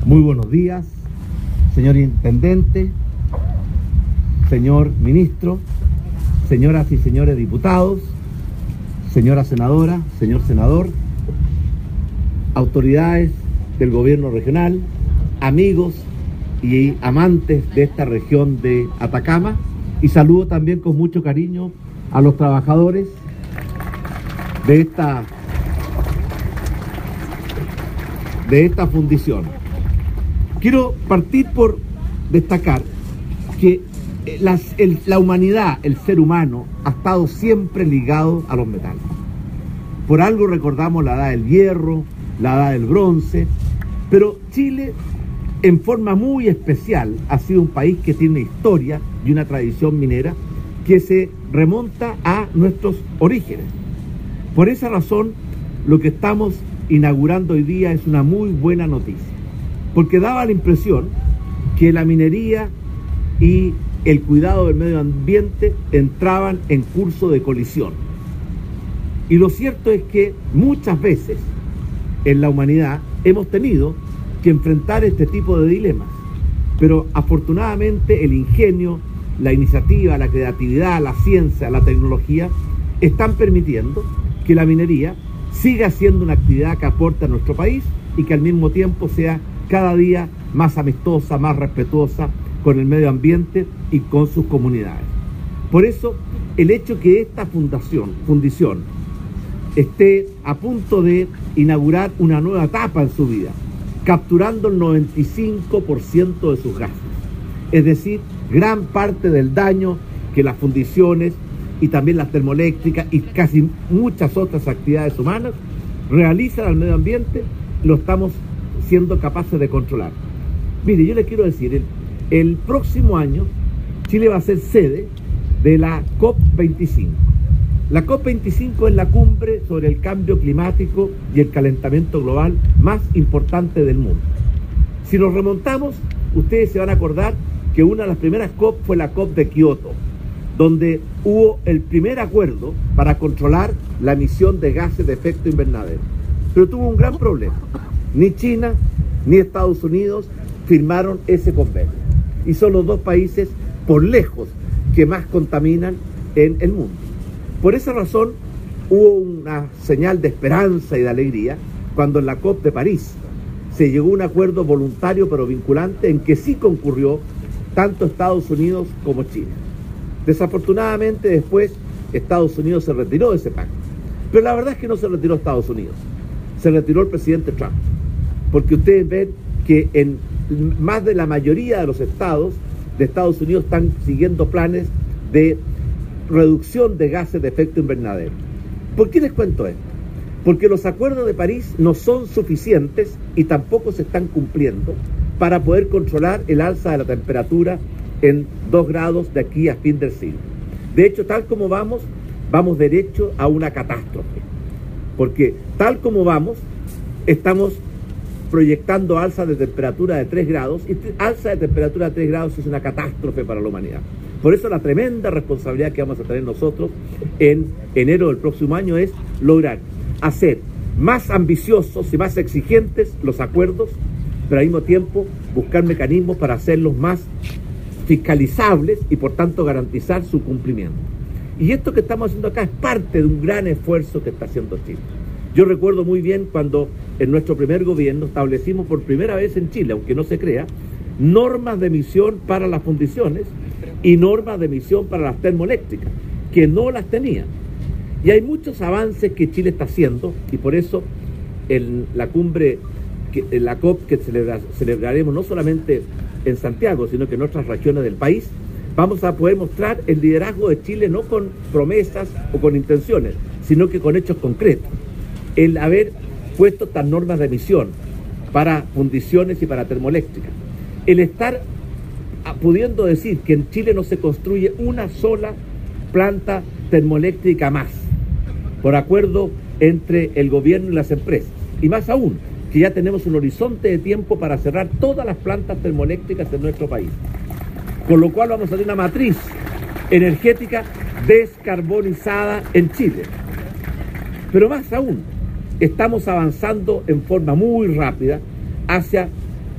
Muy buenos días, señor intendente, señor ministro, señoras y señores diputados, señora senadora, señor senador, autoridades del gobierno regional, amigos y amantes de esta región de Atacama, y saludo también con mucho cariño a los trabajadores de esta fundición. Quiero partir por destacar que la humanidad, el ser humano, ha estado siempre ligado a los metales. Por algo recordamos la edad del hierro, la edad del bronce, pero Chile, en forma muy especial, ha sido un país que tiene una historia y una tradición minera que se remonta a nuestros orígenes. Por esa razón, lo que estamos inaugurando hoy día es una muy buena noticia, porque daba la impresión que la minería y el cuidado del medio ambiente entraban en curso de colisión. Y lo cierto es que muchas veces en la humanidad hemos tenido que enfrentar este tipo de dilemas, pero afortunadamente el ingenio, la iniciativa, la creatividad, la ciencia, la tecnología están permitiendo que la minería siga siendo una actividad que aporta a nuestro país y que al mismo tiempo sea cada día más amistosa, más respetuosa con el medio ambiente y con sus comunidades. Por eso, el hecho que esta fundición esté a punto de inaugurar una nueva etapa en su vida, capturando el 95% de sus gases, es decir, gran parte del daño que las fundiciones y también las termoeléctricas y casi muchas otras actividades humanas realizan al medio ambiente, lo estamos siendo capaces de controlar. Mire, yo les quiero decir, el próximo año Chile va a ser sede de la COP25. La COP25 es la cumbre sobre el cambio climático y el calentamiento global más importante del mundo. Si nos remontamos, ustedes se van a acordar que una de las primeras COP fue la COP de Kioto, donde hubo el primer acuerdo para controlar la emisión de gases de efecto invernadero. Pero tuvo un gran problema. Ni China ni Estados Unidos firmaron ese convenio. Y son los dos países, por lejos, que más contaminan en el mundo. Por esa razón, hubo una señal de esperanza y de alegría cuando en la COP de París se llegó a un acuerdo voluntario pero vinculante en que sí concurrió tanto Estados Unidos como Chile. Desafortunadamente después Estados Unidos se retiró de ese pacto. Pero la verdad es que no se retiró Estados Unidos, se retiró el presidente Trump. Porque ustedes ven que en más de la mayoría de los estados de Estados Unidos están siguiendo planes de reducción de gases de efecto invernadero. ¿Por qué les cuento esto? Porque los acuerdos de París no son suficientes y tampoco se están cumpliendo para poder controlar el alza de la temperatura en 2 grados de aquí a fin del siglo. De hecho, tal como vamos derecho a una catástrofe. Porque tal como vamos, estamos proyectando alza de temperatura de 3 grados, y alza de temperatura de 3 grados es una catástrofe para la humanidad. Por eso la tremenda responsabilidad que vamos a tener nosotros en enero del próximo año es lograr hacer más ambiciosos y más exigentes los acuerdos, pero al mismo tiempo buscar mecanismos para hacerlos más fiscalizables y por tanto garantizar su cumplimiento. Y esto que estamos haciendo acá es parte de un gran esfuerzo que está haciendo Chile. Yo recuerdo muy bien cuando en nuestro primer gobierno establecimos por primera vez en Chile, aunque no se crea, normas de emisión para las fundiciones y normas de emisión para las termoeléctricas, que no las tenían. Y hay muchos avances que Chile está haciendo, y por eso en la cumbre, en la COP que celebraremos no solamente en Santiago, sino que en otras regiones del país, vamos a poder mostrar el liderazgo de Chile no con promesas o con intenciones, sino que con hechos concretos. El haber puesto estas normas de emisión para fundiciones y para termoeléctricas, el estar pudiendo decir que en Chile no se construye una sola planta termoeléctrica más, por acuerdo entre el gobierno y las empresas, y más aún, que ya tenemos un horizonte de tiempo para cerrar todas las plantas termoeléctricas en nuestro país, con lo cual vamos a tener una matriz energética descarbonizada en Chile. Pero más aún, estamos avanzando en forma muy rápida hacia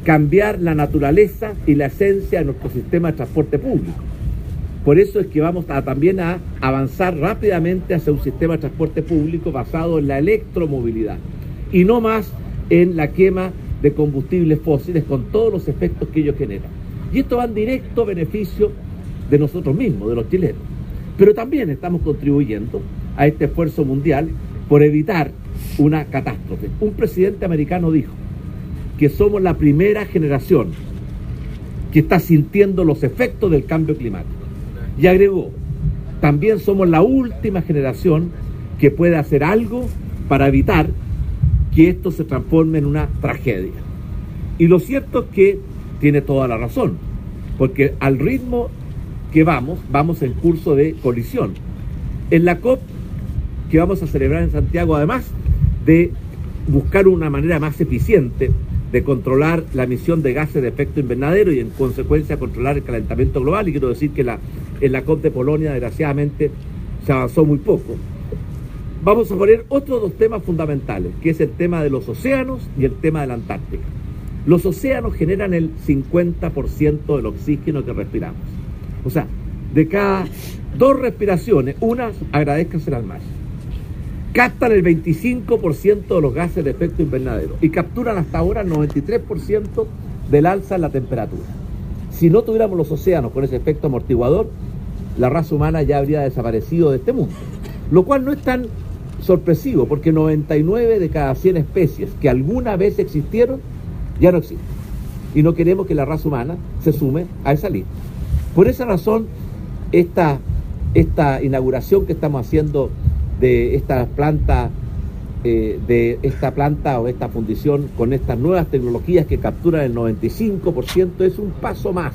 cambiar la naturaleza y la esencia de nuestro sistema de transporte público. Por eso es que vamos también a avanzar rápidamente hacia un sistema de transporte público basado en la electromovilidad y no más en la quema de combustibles fósiles con todos los efectos que ellos generan. Y esto va en directo beneficio de nosotros mismos, de los chilenos. Pero también estamos contribuyendo a este esfuerzo mundial por evitar una catástrofe. Un presidente americano dijo que somos la primera generación que está sintiendo los efectos del cambio climático. Y agregó, también somos la última generación que puede hacer algo para evitar que esto se transforme en una tragedia. Y lo cierto es que tiene toda la razón, porque al ritmo que vamos en curso de colisión. En la COP que vamos a celebrar en Santiago, además de buscar una manera más eficiente de controlar la emisión de gases de efecto invernadero y en consecuencia controlar el calentamiento global, y quiero decir que en la COP de Polonia desgraciadamente se avanzó muy poco, vamos a poner otros dos temas fundamentales, que es el tema de los océanos y el tema de la Antártica. Los océanos generan el 50% del oxígeno que respiramos. O sea, de cada 2 respiraciones, una agradezcanse al mar. Captan el 25% de los gases de efecto invernadero y capturan hasta ahora el 93% del alza en la temperatura. Si no tuviéramos los océanos con ese efecto amortiguador, la raza humana ya habría desaparecido de este mundo. Lo cual no es tan sorpresivo, porque 99 de cada 100 especies que alguna vez existieron, ya no existen. Y no queremos que la raza humana se sume a esa lista. Por esa razón, esta inauguración que estamos haciendo de esta planta o esta fundición con estas nuevas tecnologías que capturan el 95% es un paso más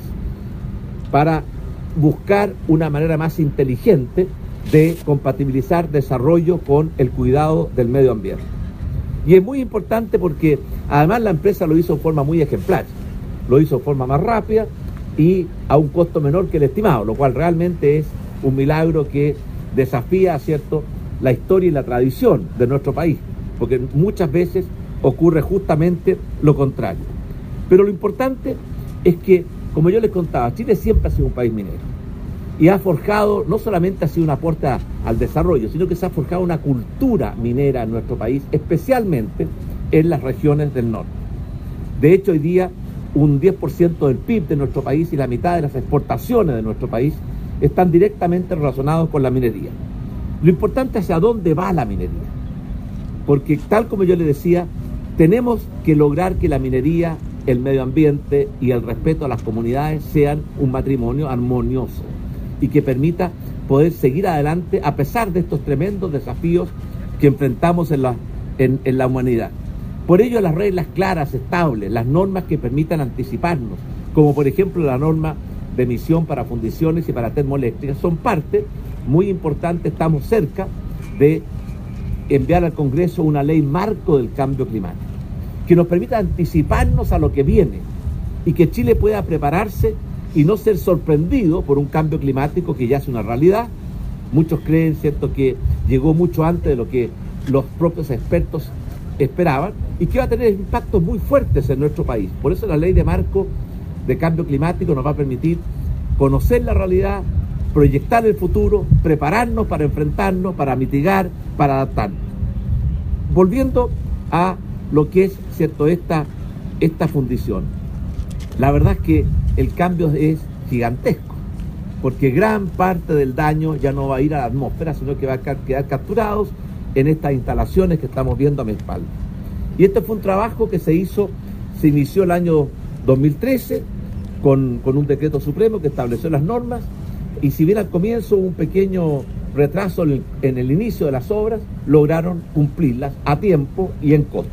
para buscar una manera más inteligente de compatibilizar desarrollo con el cuidado del medio ambiente. Y es muy importante porque además la empresa lo hizo en forma muy ejemplar, lo hizo en forma más rápida y a un costo menor que el estimado, lo cual realmente es un milagro que desafía, ¿cierto?, la historia y la tradición de nuestro país, porque muchas veces ocurre justamente lo contrario. Pero lo importante es que, como yo les contaba, Chile siempre ha sido un país minero y ha forjado, no solamente ha sido un aporte al desarrollo, sino que se ha forjado una cultura minera en nuestro país, especialmente en las regiones del norte. De hecho, hoy día un 10% del PIB de nuestro país y la mitad de las exportaciones de nuestro país están directamente relacionados con la minería. Lo importante es hacia dónde va la minería, porque tal como yo le decía, tenemos que lograr que la minería, el medio ambiente y el respeto a las comunidades sean un matrimonio armonioso y que permita poder seguir adelante a pesar de estos tremendos desafíos que enfrentamos en la humanidad. Por ello, las reglas claras, estables, las normas que permitan anticiparnos, como por ejemplo la norma de emisión para fundiciones y para termoeléctricas, son parte muy importante. Estamos cerca de enviar al Congreso una ley marco del cambio climático, que nos permita anticiparnos a lo que viene y que Chile pueda prepararse y no ser sorprendido por un cambio climático que ya es una realidad. Muchos creen, ¿cierto?, que llegó mucho antes de lo que los propios expertos esperaban y que va a tener impactos muy fuertes en nuestro país. Por eso la ley de marco de cambio climático nos va a permitir conocer la realidad, proyectar el futuro, prepararnos para enfrentarnos, para mitigar, para adaptarnos. Volviendo a lo que es, ¿cierto?, esta fundición. La verdad es que el cambio es gigantesco, porque gran parte del daño ya no va a ir a la atmósfera, sino que va a quedar capturados en estas instalaciones que estamos viendo a mi espalda. Y este fue un trabajo que se inició el año 2013 con un decreto supremo que estableció las normas, y si bien al comienzo hubo un pequeño retraso en el inicio de las obras, lograron cumplirlas a tiempo y en costo.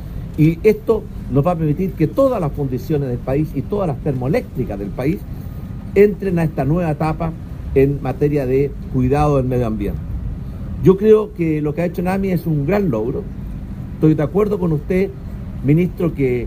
Y esto nos va a permitir que todas las fundiciones del país y todas las termoeléctricas del país entren a esta nueva etapa en materia de cuidado del medio ambiente. Yo creo que lo que ha hecho NAMI es un gran logro. Estoy de acuerdo con usted, ministro, que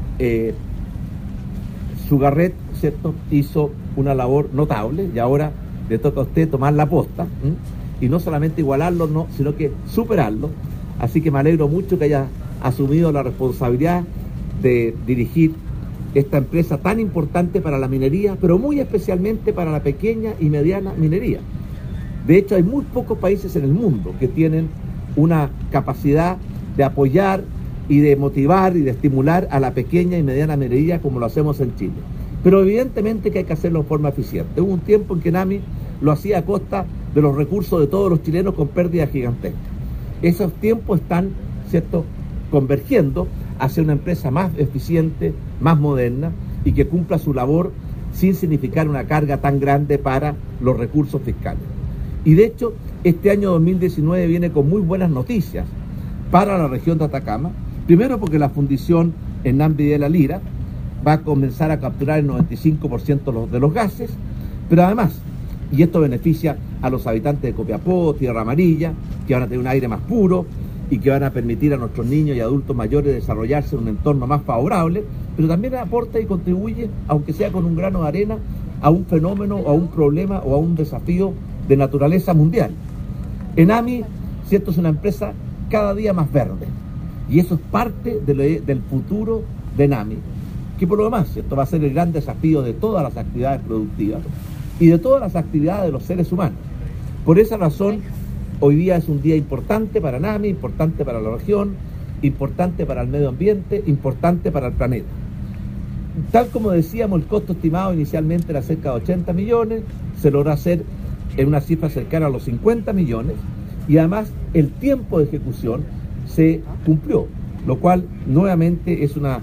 Sugarret, ¿cierto?, hizo una labor notable y ahora le toca a usted tomar la posta, y no solamente igualarlo, no, sino que superarlo. Así que me alegro mucho que haya asumido la responsabilidad de dirigir esta empresa tan importante para la minería, pero muy especialmente para la pequeña y mediana minería. De hecho, hay muy pocos países en el mundo que tienen una capacidad de apoyar y de motivar y de estimular a la pequeña y mediana minería como lo hacemos en Chile. Pero evidentemente que hay que hacerlo en forma eficiente. Hubo un tiempo en que Enami lo hacía a costa de los recursos de todos los chilenos con pérdidas gigantescas. Esos tiempos están, ¿cierto?, convergiendo hacia una empresa más eficiente, más moderna y que cumpla su labor sin significar una carga tan grande para los recursos fiscales. Y de hecho, este año 2019 viene con muy buenas noticias para la región de Atacama. Primero porque la fundición Hernán Videla Lira va a comenzar a capturar el 95% de los gases, pero además, y esto beneficia a los habitantes de Copiapó, Tierra Amarilla, que van a tener un aire más puro y que van a permitir a nuestros niños y adultos mayores desarrollarse en un entorno más favorable, pero también aporta y contribuye, aunque sea con un grano de arena, a un fenómeno o a un problema o a un desafío de naturaleza mundial. Enami, ¿cierto?, es una empresa cada día más verde, y eso es parte del futuro de Enami, que por lo demás, ¿cierto?, va a ser el gran desafío de todas las actividades productivas y de todas las actividades de los seres humanos. Por esa razón, hoy día es un día importante para Enami, importante para la región, importante para el medio ambiente, importante para el planeta. Tal como decíamos, el costo estimado inicialmente era cerca de 80 millones, se logró hacer en una cifra cercana a los 50 millones, y además el tiempo de ejecución se cumplió, lo cual nuevamente es una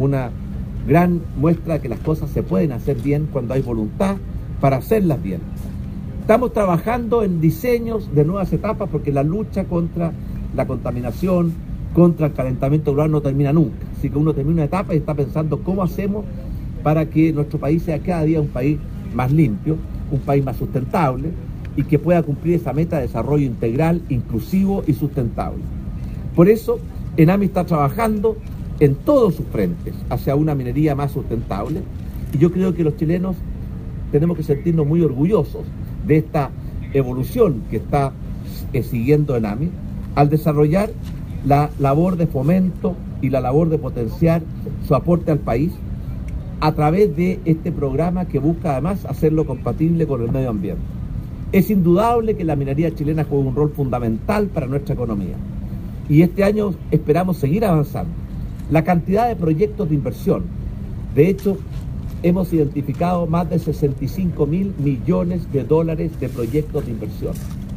gran muestra de que las cosas se pueden hacer bien cuando hay voluntad para hacerlas bien. Estamos trabajando en diseños de nuevas etapas porque la lucha contra la contaminación, contra el calentamiento global no termina nunca. Así que uno termina una etapa y está pensando cómo hacemos para que nuestro país sea cada día un país más limpio, un país más sustentable y que pueda cumplir esa meta de desarrollo integral, inclusivo y sustentable. Por eso, Enami está trabajando en todos sus frentes hacia una minería más sustentable, y yo creo que los chilenos tenemos que sentirnos muy orgullosos de esta evolución que está siguiendo Enami al desarrollar la labor de fomento y la labor de potenciar su aporte al país a través de este programa que busca además hacerlo compatible con el medio ambiente. Es indudable que la minería chilena juega un rol fundamental para nuestra economía, y este año esperamos seguir avanzando. La cantidad de proyectos de inversión, de hecho, hemos identificado más de 65.000 millones de dólares de proyectos de inversión.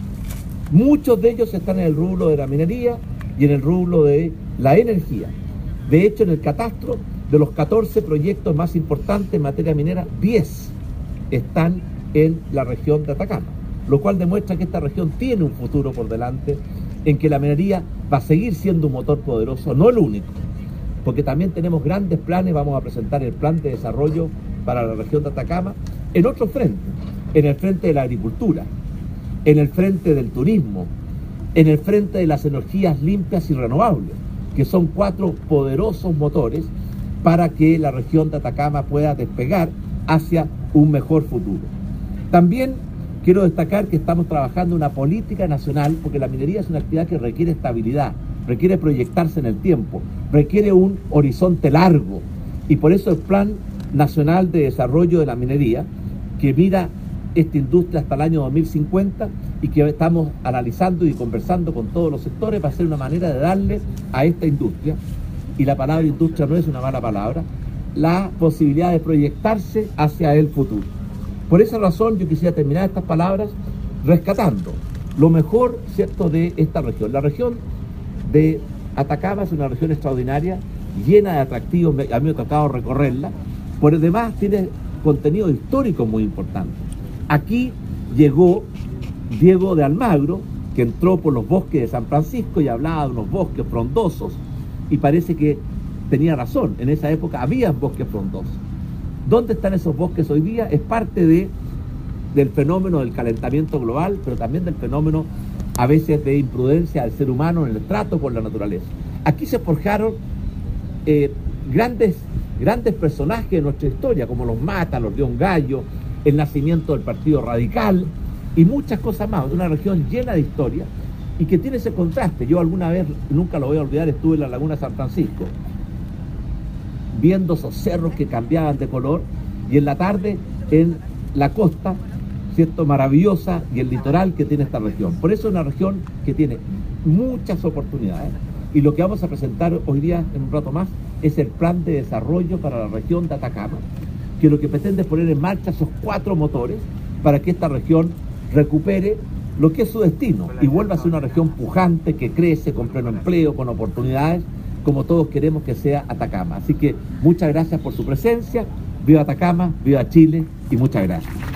Muchos de ellos están en el rubro de la minería y en el rubro de la energía. De hecho, en el catastro de los 14 proyectos más importantes en materia minera, 10 están en la región de Atacama, lo cual demuestra que esta región tiene un futuro por delante, en que la minería va a seguir siendo un motor poderoso, no el único, porque también tenemos grandes planes. Vamos a presentar el plan de desarrollo para la región de Atacama en otros frentes, en el frente de la agricultura, en el frente del turismo, en el frente de las energías limpias y renovables, que son 4 poderosos motores para que la región de Atacama pueda despegar hacia un mejor futuro. También quiero destacar que estamos trabajando una política nacional, porque la minería es una actividad que requiere estabilidad, requiere proyectarse en el tiempo, requiere un horizonte largo, y por eso el Plan Nacional de Desarrollo de la Minería, que mira esta industria hasta el año 2050 y que estamos analizando y conversando con todos los sectores, va a ser una manera de darle a esta industria, y la palabra industria no es una mala palabra, la posibilidad de proyectarse hacia el futuro. Por esa razón yo quisiera terminar estas palabras rescatando lo mejor, ¿cierto?, de esta región. La región de Atacama es una región extraordinaria, llena de atractivos. A mí me ha tocado recorrerla. Por el demás tiene contenido histórico muy importante. Aquí llegó Diego de Almagro, que entró por los bosques de San Francisco y hablaba de unos bosques frondosos, y parece que tenía razón. En esa época había bosques frondosos. ¿Dónde están esos bosques hoy día? Es parte del fenómeno del calentamiento global, pero también del fenómeno a veces de imprudencia del ser humano en el trato con la naturaleza. Aquí se forjaron grandes personajes de nuestra historia, como los Mata, los León Gallo, el nacimiento del Partido Radical y muchas cosas más. Una región llena de historia y que tiene ese contraste. Yo alguna vez, nunca lo voy a olvidar, estuve en la Laguna San Francisco, viendo esos cerros que cambiaban de color, y en la tarde en la costa, ¿cierto?, maravillosa, y el litoral que tiene esta región. Por eso es una región que tiene muchas oportunidades, y lo que vamos a presentar hoy día, en un rato más, es el plan de desarrollo para la región de Atacama, que lo que pretende es poner en marcha esos 4 motores para que esta región recupere lo que es su destino y vuelva a ser una región pujante, que crece, con pleno empleo, con oportunidades, como todos queremos que sea Atacama. Así que muchas gracias por su presencia, viva Atacama, viva Chile, y muchas gracias.